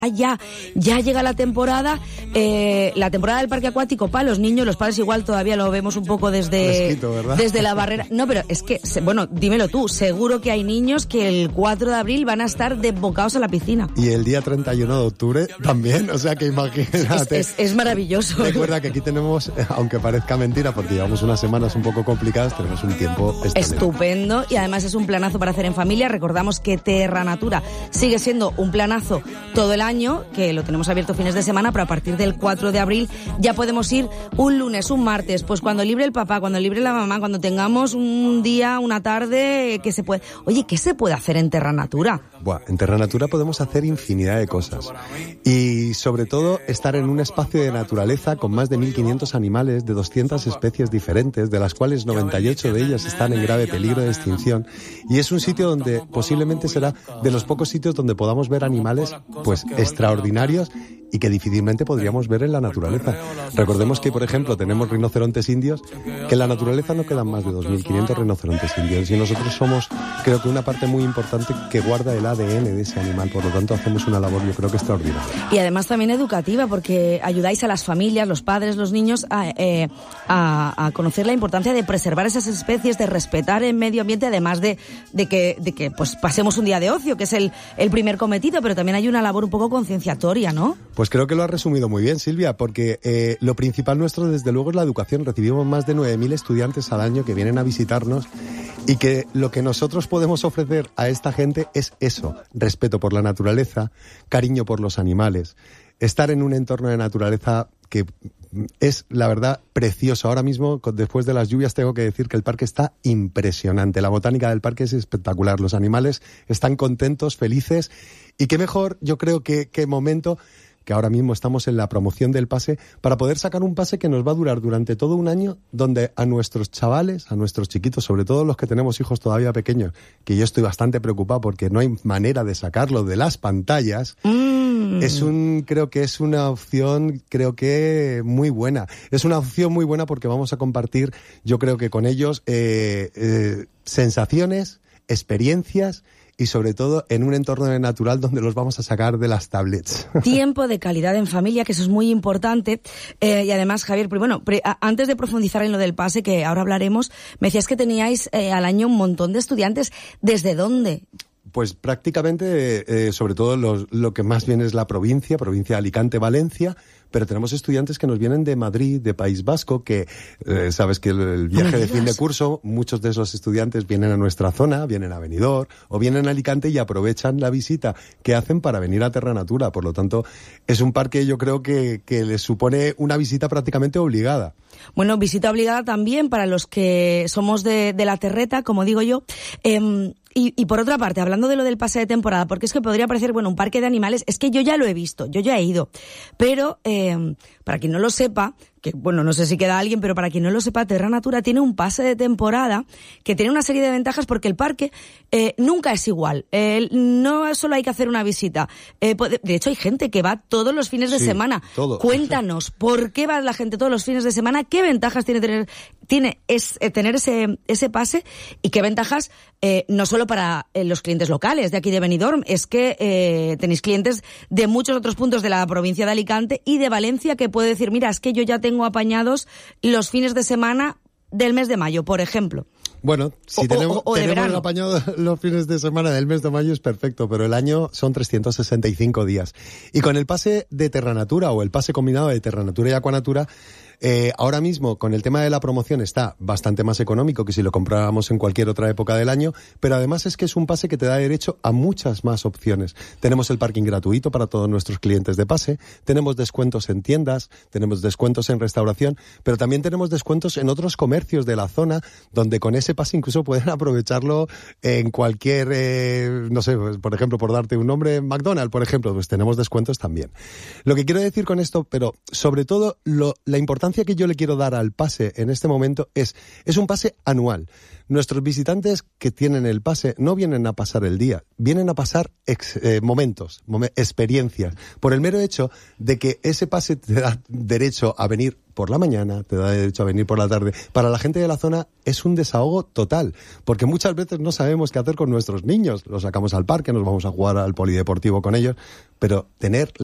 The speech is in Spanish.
Ya llega la temporada del parque acuático para los niños. Los padres igual todavía lo vemos un poco desde la barrera. No, pero es que, bueno, dímelo tú, seguro que hay niños que el 4 de abril van a estar desbocados a la piscina. Y el día 31 de octubre también, o sea que imagínate. Es maravilloso. Recuerda que aquí tenemos, aunque parezca mentira, porque llevamos unas semanas un poco complicadas, tenemos un tiempo estupendo, y además es un planazo para hacer en familia. Recordamos que Terra Natura sigue siendo un planazo todo el año, que lo tenemos abierto fines de semana, pero a partir del 4 de abril ya podemos ir un lunes, un martes, pues cuando libre el papá, cuando libre la mamá, cuando tengamos un día, una tarde, que se puede... Oye, ¿qué se puede hacer en Terra Natura? En Terra Natura podemos hacer infinidad de cosas. Y sobre todo estar en un espacio de naturaleza con más de 1.500 animales de 200 especies diferentes, de las cuales 98 de ellas están en grave peligro de extinción. Y es un sitio donde posiblemente será de los pocos sitios donde podamos ver animales, pues, extraordinarios y que difícilmente podríamos ver en la naturaleza. Recordemos que, por ejemplo, tenemos rinocerontes indios, que en la naturaleza no quedan más de 2.500 rinocerontes indios, y nosotros somos, creo que, una parte muy importante que guarda el ADN de ese animal. Por lo tanto, hacemos una labor, yo creo que extraordinaria. Y además también educativa, porque ayudáis a las familias, los padres, los niños, a conocer la importancia de preservar esas especies, de respetar el medio ambiente, además de que pues pasemos un día de ocio, que es el primer cometido, pero también hay una labor un poco concienciatoria, ¿no? Pues creo que lo has resumido muy bien, Silvia, porque lo principal nuestro, desde luego, es la educación. Recibimos más de 9.000 estudiantes al año que vienen a visitarnos, y que lo que nosotros podemos ofrecer a esta gente es eso: respeto por la naturaleza, cariño por los animales, estar en un entorno de naturaleza que es, la verdad, precioso. Ahora mismo, después de las lluvias, tengo que decir que el parque está impresionante. La botánica del parque es espectacular. Los animales están contentos, felices, y qué mejor, yo creo, que momento que ahora mismo estamos en la promoción del pase, para poder sacar un pase que nos va a durar durante todo un año, donde a nuestros chavales, a nuestros chiquitos, sobre todo los que tenemos hijos todavía pequeños, que yo estoy bastante preocupado porque no hay manera de sacarlo de las pantallas, creo que es una opción, muy buena. Es una opción muy buena porque vamos a compartir, yo creo que con ellos, sensaciones, experiencias, y sobre todo en un entorno natural donde los vamos a sacar de las tablets. Tiempo de calidad en familia, que eso es muy importante. Y además, Javier, antes de profundizar en lo del pase, que ahora hablaremos, me decías que teníais al año un montón de estudiantes. ¿Desde dónde? Pues prácticamente, sobre todo lo que más viene es la provincia de Alicante, Valencia, pero tenemos estudiantes que nos vienen de Madrid, de País Vasco, que sabes que el viaje de fin de curso, muchos de esos estudiantes vienen a nuestra zona, vienen a Benidorm o vienen a Alicante y aprovechan la visita que hacen para venir a Terra Natura. Por lo tanto, es un parque, yo creo que les supone una visita prácticamente obligada. Bueno, visita obligada también para los que somos de la terreta, como digo yo. Y por otra parte, hablando de lo del pase de temporada, porque es que podría parecer, un parque de animales, es que yo ya lo he visto, yo ya he ido. Pero, para quien no lo sepa, que no sé si queda alguien, pero para quien no lo sepa, Terra Natura tiene un pase de temporada que tiene una serie de ventajas, porque el parque nunca es igual. No solo hay que hacer una visita. De hecho, hay gente que va todos los fines de semana. Todo. Cuéntanos, ¿por qué va la gente todos los fines de semana? ¿Qué ventajas tiene tener ese pase? ¿Y qué ventajas, no solo para los clientes locales de aquí de Benidorm, es que tenéis clientes de muchos otros puntos de la provincia de Alicante y de Valencia, que puede decir, mira, es que yo ya tengo apañados los fines de semana del mes de mayo, por ejemplo. Bueno, si tenemos apañado los fines de semana del mes de mayo es perfecto, pero el año son 365 días. Y con el pase de Terra Natura, o el pase combinado de Terra Natura y Aquanatura, ahora mismo, con el tema de la promoción, está bastante más económico que si lo comprábamos en cualquier otra época del año, pero además es que es un pase que te da derecho a muchas más opciones. Tenemos el parking gratuito para todos nuestros clientes de pase, tenemos descuentos en tiendas, tenemos descuentos en restauración, pero también tenemos descuentos en otros comercios de la zona, donde con ese pase incluso pueden aprovecharlo en cualquier, por ejemplo, por darte un nombre, McDonald's, por ejemplo, pues tenemos descuentos también. Lo que quiero decir con esto, pero sobre todo la importancia importancia que yo le quiero dar al pase en este momento es un pase anual. Nuestros visitantes que tienen el pase no vienen a pasar el día, vienen a pasar momentos, experiencias, por el mero hecho de que ese pase te da derecho a venir por la mañana, te da derecho a venir por la tarde. Para la gente de la zona es un desahogo total, porque muchas veces no sabemos qué hacer con nuestros niños. Los sacamos al parque, nos vamos a jugar al polideportivo con ellos, pero tener